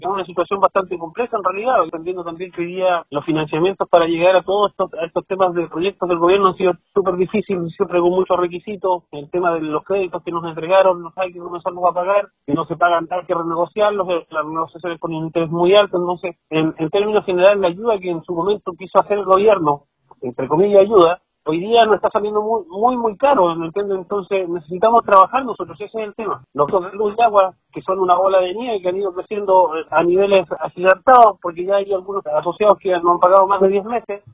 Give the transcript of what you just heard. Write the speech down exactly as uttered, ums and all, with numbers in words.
Es una situación bastante compleja en realidad, entendiendo también que hoy día los financiamientos para llegar a todos estos, a estos temas de proyectos del gobierno han sido súper difíciles, siempre con muchos requisitos. El tema de los créditos que nos entregaron, no sabe que comenzar nos va a pagar, que no se pagan, hay que renegociarlos, las negociaciones con un interés muy alto. Entonces, en, en términos generales, la ayuda que en su momento quiso hacer el gobierno, entre comillas ayuda, hoy día nos está saliendo muy, muy, muy caro, ¿me entiendes? Entonces necesitamos trabajar nosotros, ese es el tema. Los costos de luz y agua, que son una bola de nieve que han ido creciendo a niveles agigantados, porque ya hay algunos asociados que no han pagado más de diez meses,